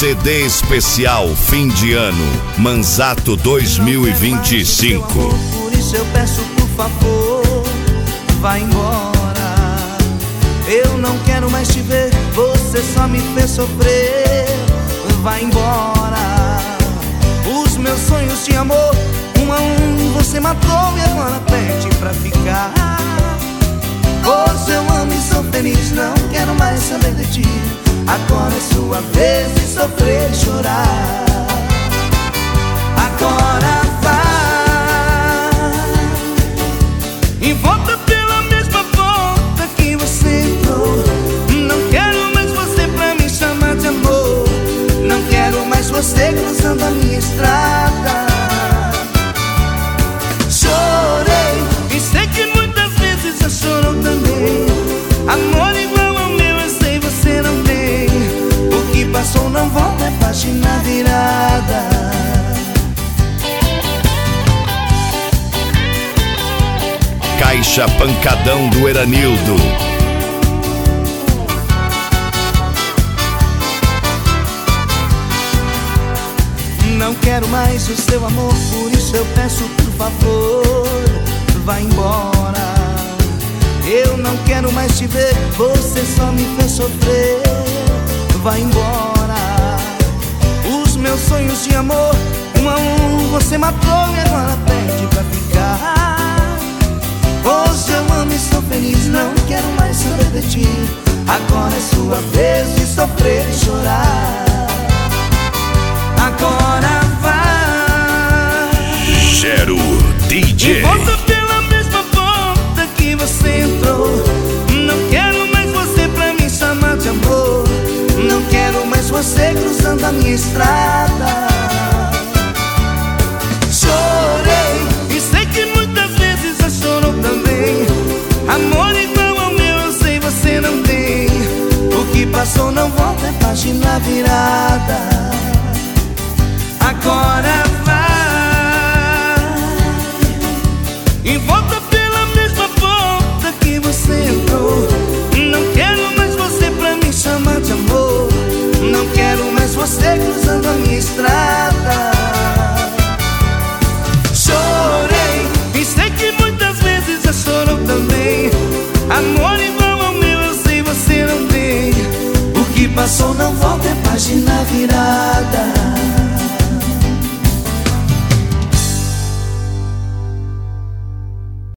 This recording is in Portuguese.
CD especial fim de ano, Manzato 2025. Por isso eu peço, por favor, vá embora. Eu não quero mais te ver, você só me fez sofrer. Vá embora. Os meus sonhos de amor, um a um você matou e agora pede pra ficar. Hoje eu amo e sou feliz, não quero mais saber de ti. Agora é sua vez de sofrer e chorar. Agora vai e volta pela mesma porta que você entrou. Não quero mais você pra me chamar de amor. Não quero mais você cruzando a minha estrada. Chorei e sei que muitas vezes já chorou também. Amor igual ao meu eu sei você não tem. O que passou não volta, é página virada. Caixa Pancadão do Eranildo. Não quero mais o seu amor, por isso eu peço, por favor, vá embora. Eu não quero mais te ver, você só me fez sofrer. Vá embora. Os meus sonhos de amor, um a um você matou e agora pede pra ficar. Hoje eu amo e sou feliz, não quero mais saber de ti. Agora é sua vez de sofrer e chorar. Agora vai Gero DJ. e volta pela mesma porta que você entrou. Não quero mais você pra me chamar de amor. Não quero mais você cruzando a minha estrada. Chorei e sei que muitas vezes já chorou também. Amor igual ao meu eu sei você não tem. O que passou não volta, é página virada. Agora vai e volta pela mesma porta que você entrou. Não quero mais você pra me chamar de amor. Não quero mais você cruzando a minha estrada. Chorei e sei que muitas vezes já chorou também. Amor igual ao meu eu sei você não tem. O que passou não volta, é página virada.